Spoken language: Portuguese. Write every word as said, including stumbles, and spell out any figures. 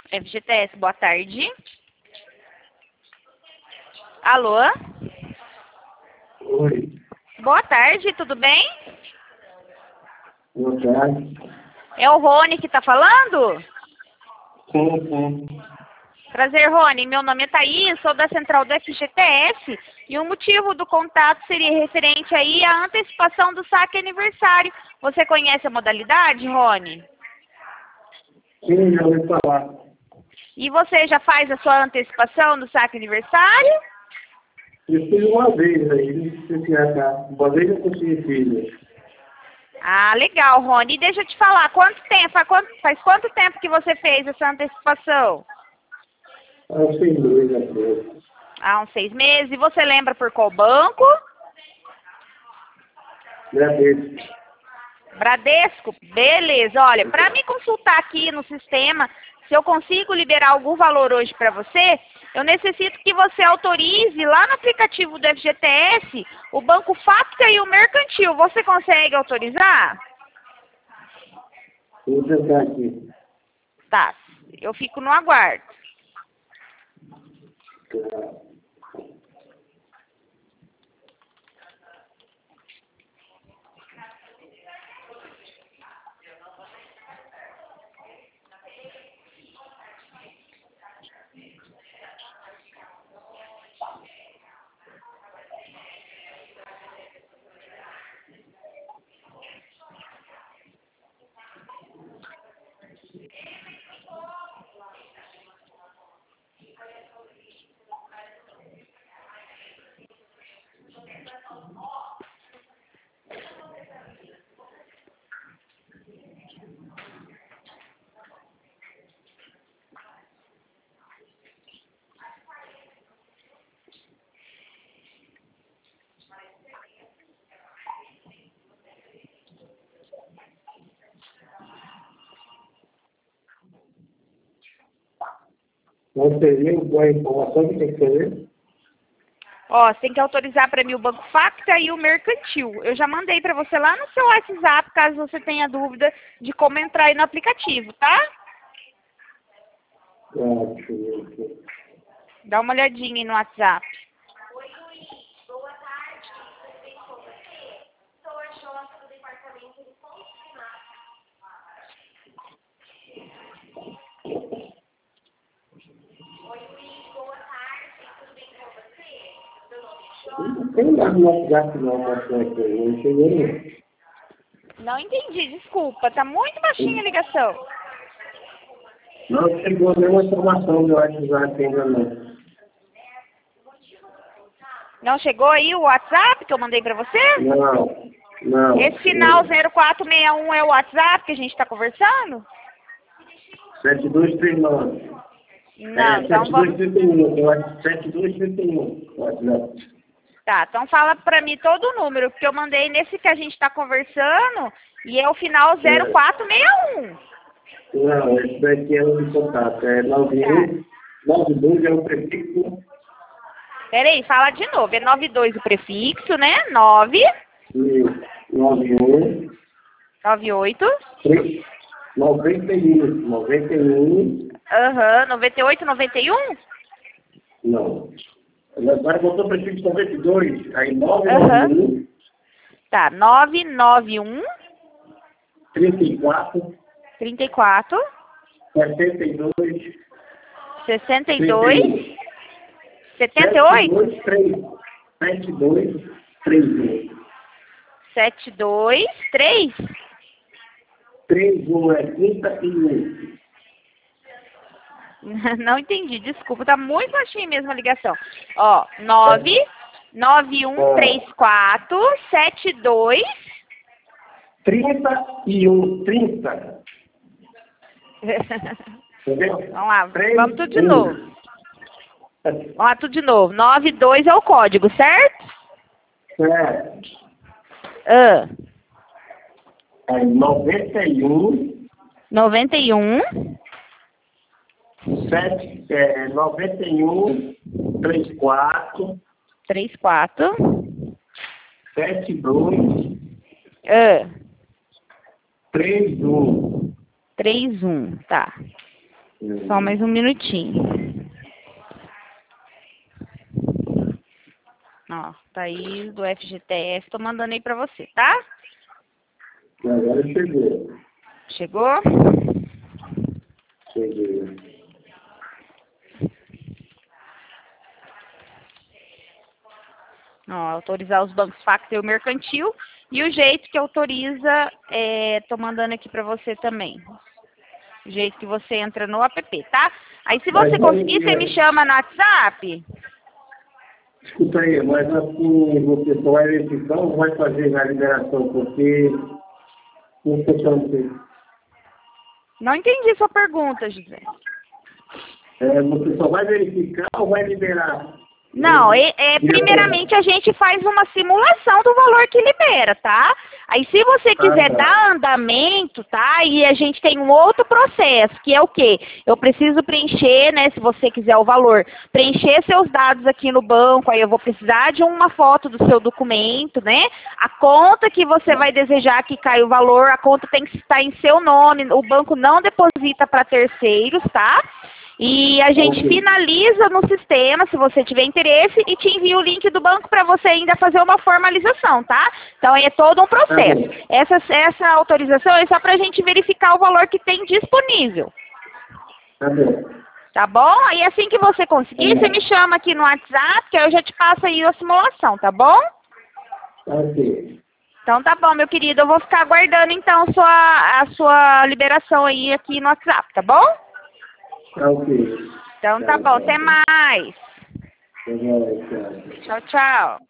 F G T S, boa tarde. Alô? Oi, Boa tarde, tudo bem? boa tarde. É o Rony que tá falando? Sim, sim. Prazer, Rony. Meu nome é Thaís, sou da central do F G T S e o motivo do contato seria referente aí à antecipação do saque aniversário. Você conhece a modalidade, Rony? Sim, já ouvi falar. E você já faz a sua antecipação do saque aniversário? Eu fiz uma vez aí, não sei se já tá. Uma vez eu consegui filho. Ah, legal, Rony. E deixa eu te falar, quanto tempo, faz quanto, faz quanto tempo que você fez essa antecipação? Há uns seis meses atrás. Há uns seis meses. E você lembra por qual banco? Agradeço. Bradesco? Beleza. Olha, para me consultar aqui no sistema, se eu consigo liberar algum valor hoje para você, eu necessito que você autorize lá no aplicativo do F G T S o Banco Fábrica e o Mercantil. Você consegue autorizar? Vou tentar aqui. Tá. Eu fico no aguardo. Tá. Qual seria a informação que tem que fazer? Ó, você tem que autorizar para mim o Banco Facta e o Mercantil. Eu já mandei para você lá no seu WhatsApp, caso você tenha dúvida de como entrar aí no aplicativo, tá? Ah, deixa eu ver aqui. Dá uma olhadinha aí no WhatsApp. Não tem nada no WhatsApp não, mostrando aqui. Não chegou não. Não entendi, desculpa. Tá muito baixinha a ligação. Não chegou nenhuma informação do WhatsApp ainda não. Não chegou aí o WhatsApp que eu mandei para você? Não, não. Esse final zero quatro seis um é o WhatsApp que a gente está conversando? sete dois três nove. Não, É, então vamos... sete dois três um, eu acho sete dois três um, WhatsApp. Tá, então fala para mim todo o número, porque eu mandei nesse que a gente está conversando e é o final zero quatro seis um. Não, esse daqui é o contato, é nove um, nove dois é o prefixo. Peraí, fala de novo, é noventa e dois o prefixo, né? nove, nove um, noventa e oito, noventa e um, noventa e um, aham, noventa e oito, noventa e um? não. Agora botou o prefixo noventa e dois, aí nove Aham. nove um, Tá, nove nove um, trinta e quatro, trinta e quatro, setenta e dois, sessenta e trinta dois, e um. setenta e oito, sete dois três um. setenta e dois, três. três um é trinta e um. Não entendi, desculpa, tá muito baixinha mesmo a ligação. Ó, nove nove um três quatro sete dois trinta e um, trinta. Entendeu? Vamos lá, três, vamos tudo de um. novo. Vamos lá, tudo de novo. nove dois é o código, certo? É, Ah, é noventa e um, noventa e um, sete, é, noventa e um, trinta e quatro, trinta e quatro, setenta e dois, ah, trinta e um. trinta e um, tá. Só mais um minutinho. Ó, Thaís do F G T S, tô mandando aí pra você, tá? Agora chegou. Chegou? Chegou. Ó, autorizar os bancos Factor e o mercantil. E o jeito que autoriza, é, tô mandando aqui pra você também. O jeito que você entra no app, tá? Aí se você Mas, conseguir, você é, me chama no WhatsApp. Escuta aí, mas assim, você só vai verificar ou vai fazer na liberação? Porque não funciona. Não entendi sua pergunta, José. É, você só vai verificar ou vai liberar? Não, é, é, primeiramente a gente faz uma simulação do valor que libera, tá? Aí se você quiser Ah, tá. dar andamento, tá? E a gente tem um outro processo, que é o quê? Eu preciso preencher, né, se você quiser o valor, preencher seus dados aqui no banco, aí eu vou precisar de uma foto do seu documento, né? A conta que você vai desejar que caia o valor, a conta tem que estar em seu nome, o banco não deposita para terceiros, tá? E a gente Ok. finaliza no sistema, se você tiver interesse, e te envia o link do banco para você ainda fazer uma formalização, tá? Então, é todo um processo. Tá bom. Essa, essa autorização é só para a gente verificar o valor que tem disponível. Tá bom. Tá bom? Aí, assim que você conseguir, É. você me chama aqui no WhatsApp, que aí eu já te passo aí a simulação, tá bom? Tá ok. Então, tá bom, meu querido. Eu vou ficar aguardando, então, sua, a sua liberação aí aqui no WhatsApp, tá bom? Tá ok. Então, tá bom. Até mais. Tá bom, tchau. Tchau, tchau.